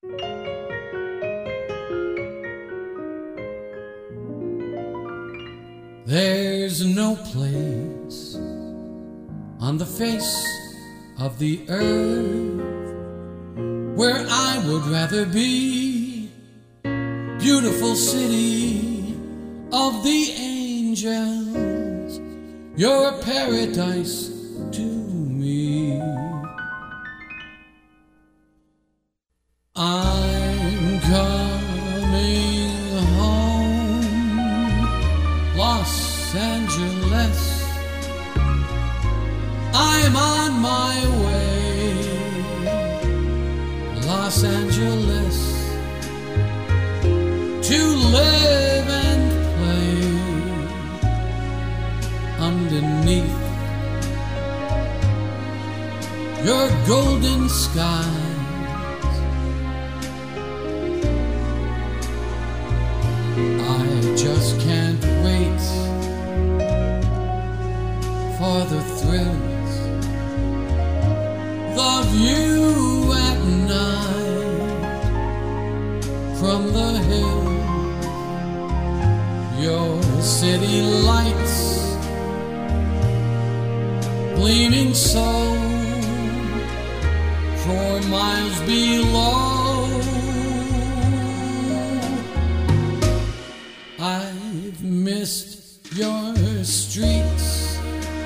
There's no place on the face of the earth where I would rather be. Beautiful city of the angels, you're a paradise to me. I'm coming home, Los Angeles. I'm on my way, Los Angeles, to live and play underneath your golden skies. I just can't wait for the thrills, the view at night from the hill, your city lights gleaming so 4 miles below. I've missed your streets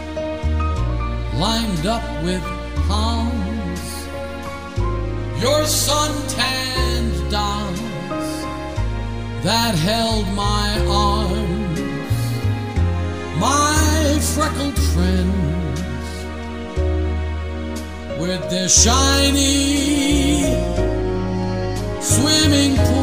lined up with palms, your sun-tanned dolls that held my arms, my freckled friends with their shiny swimming pool